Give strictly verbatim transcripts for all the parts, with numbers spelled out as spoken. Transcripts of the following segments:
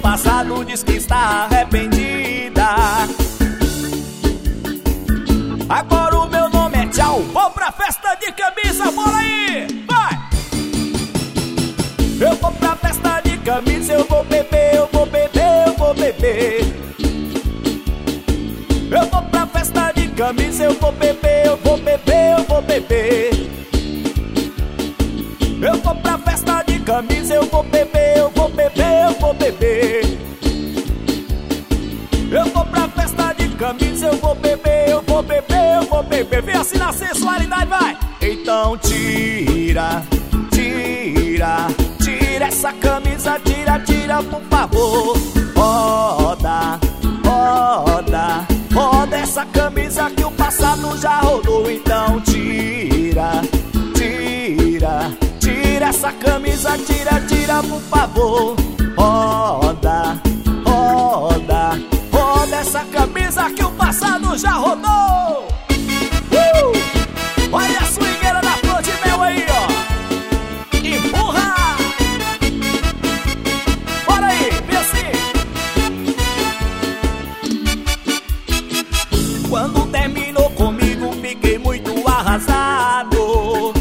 passado, diz que está arrependida. Agora o meu nome é tchau, vou pra festa de camisa, bora aí, vai! Eu vou pra festa de camisa, eu vou beber, eu vou beber, eu vou beber. Eu vou pra festa de camisa, eu vou beber, eu vou beber, eu vou beber. Eu vou pra festa de camisa, eu vou beber, eu vou beber, eu vou beber. Eu vou pra festa de camisa, eu vou beber, eu vou beber, eu vou beber. Vem assim na sensualidade, vai! Então tira, tira, tira essa camisa, tira, tira, por favor. Roda, roda, roda essa camisa que o passado já rodou. Então tira, tira, tira essa camisa, tira, tira, por favor. Roda, roda, roda essa camisa que o passado já rodou. uh! Olha a swingueira da flor de mel aí, ó. Empurra! Bora aí, vê assim. Quando terminou comigo, fiquei muito arrasado.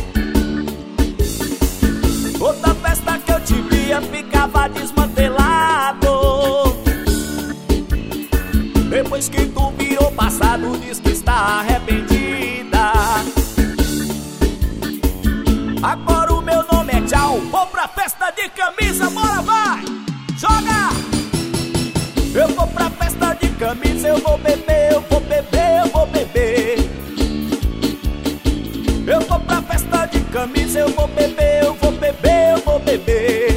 Toda festa que eu te via ficava desmantelado. Depois que tu virou passado, diz que está arrependida. Agora o meu nome é tchau, vou pra festa de camisa, bora vai! Joga! Eu vou pra festa de camisa, eu vou beber, eu vou beber, eu vou beber. Eu vou pra festa de camisa, eu vou beber, eu vou beber, eu vou beber.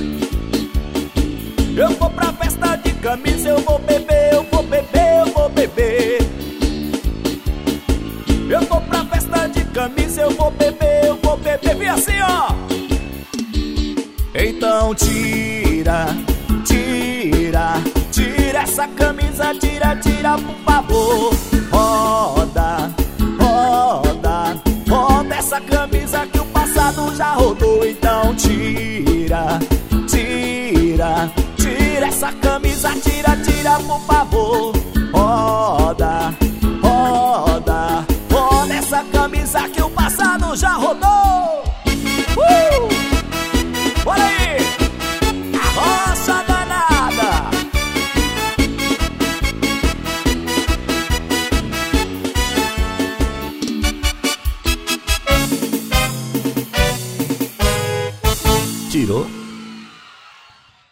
Eu vou pra festa de camisa, eu vou beber, eu vou beber, eu vou beber. Eu vou pra festa de camisa, eu vou beber, eu vou beber. Vem assim, ó. Então tira, tira, tira essa camisa, tira, tira, por favor. Roda, roda, roda essa camisa que o passado já rodou. Então tira, tira, tira essa camisa, tira, tira, por favor. Roda, roda, roda essa camisa que o passado já rodou. uh! Bora aí! A roça danada! Tirou?